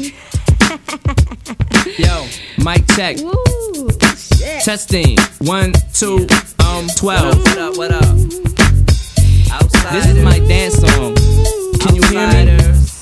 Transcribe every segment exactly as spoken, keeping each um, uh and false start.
Yo, mic check. Woo, shit. Testing. One, two, um, twelve. What up, what up? Outsiders. This is my dance song. Can you hear me?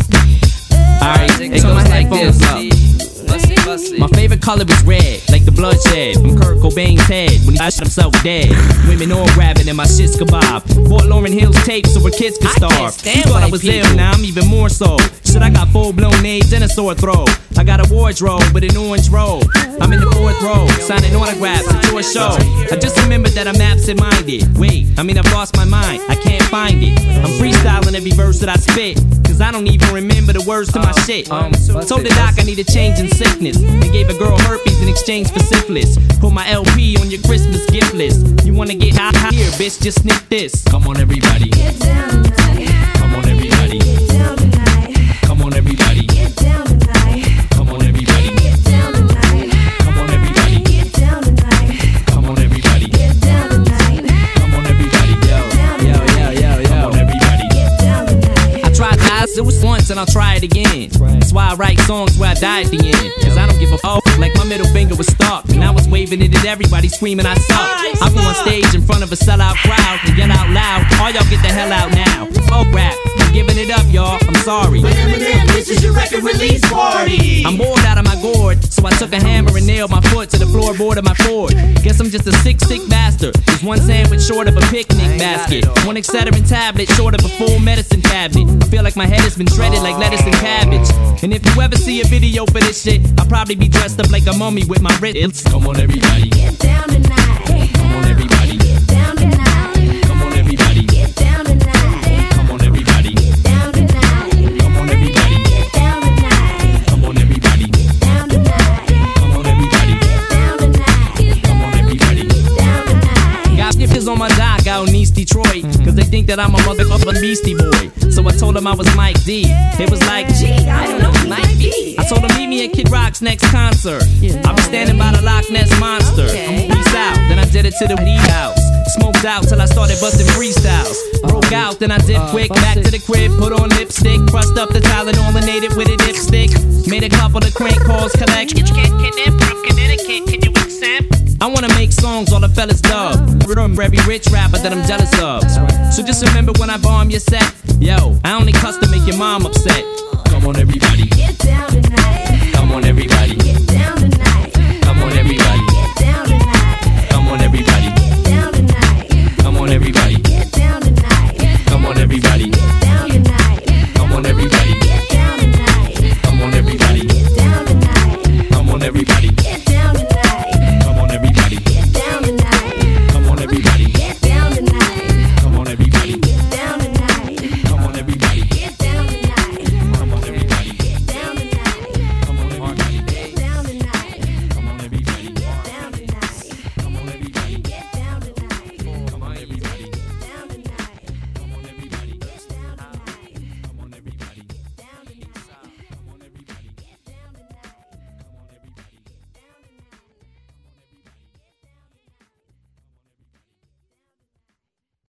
Alright, it goes like this. Bussy, bussy. My favorite color was red, like the bloodshed from Kurt Cobain's head when he shot himself dead. Women all rapping and my shit's kebab. Bought Lauryn Hill's tape so her kids could starve. You thought I was ill, now I'm even more so. Shit, I got full-blown AIDS and a sore throat. I got a wardrobe with an orange robe. I'm in the fourth row, signing autographs at your show. I just remembered that I'm absent-minded. Wait, I mean I've lost my mind, I can't find it. I'm freestyling every verse that I spit, cause I don't even remember the words to my shit. Um, told the doc I need a change in sickness, and gave a girl herpes in exchange for syphilis. Put my L P on your Christmas gift list. You wanna get high, high here, bitch, just sniff this. Come on everybody, Get down tonight. come on everybody, Get down tonight. come on everybody, Get down tonight. come on everybody, Get down tonight. come on everybody, Get down tonight. come on everybody, Get down tonight. come on everybody, yo, yo, yo, yo, yo, come on everybody. Get down tonight. I tried eyes, it was once and I'll try it again. That's why I write songs where I die at the end. Cause I don't give a fuck, like my middle finger was stuck. And I was waving it at everybody screaming I suck. I go on stage in front of a sellout crowd and yell out loud, all y'all get the hell out now. Folk rap, I'm giving it up y'all, I'm sorry. Eminem, this is your record release party. I'm bored out of my gourd, so I took a hammer and nailed my foot to the floorboard of my Ford. Guess I'm just a sick, sick bastard. There's one sandwich short of a picnic basket, one Excedrin tablet short of a full medicine cabinet. I feel like my head has been shredded like lettuce and cabbage. And if you ever see a video for this shit, I'll probably be dressed up like a mummy with my wrists. Come on everybody, Get down tonight. come on everybody, Get down tonight. come on everybody, Get down tonight. come on everybody, Get down tonight. come on everybody, Get down tonight. come on everybody, Get down tonight. come on everybody, Get down tonight. come on everybody. Get down tonight. Got sniffers on my dock out in East Detroit, cause they think that I'm a motherfucking Beastie Boy. So I told them I was Mike D. It was like, gee, I don't know, Mike D. I told them meet me at Kid Rock's next concert. I'll be standing by the Loch Ness Monster. Peace out, then I did it to the weed house. Smoked out till I started busting freestyles. Broke out, then I did quick, back to the crib, put on lipstick, crushed up the Tylenol and ate it with a dipstick. Made a couple of crank calls, collect. Can you from Connecticut, can you accept? I wanna make songs all the fellas dub. Remember every rich rapper that I'm jealous of. So just remember when I bomb your set, yo, I only cuss to make your mom upset.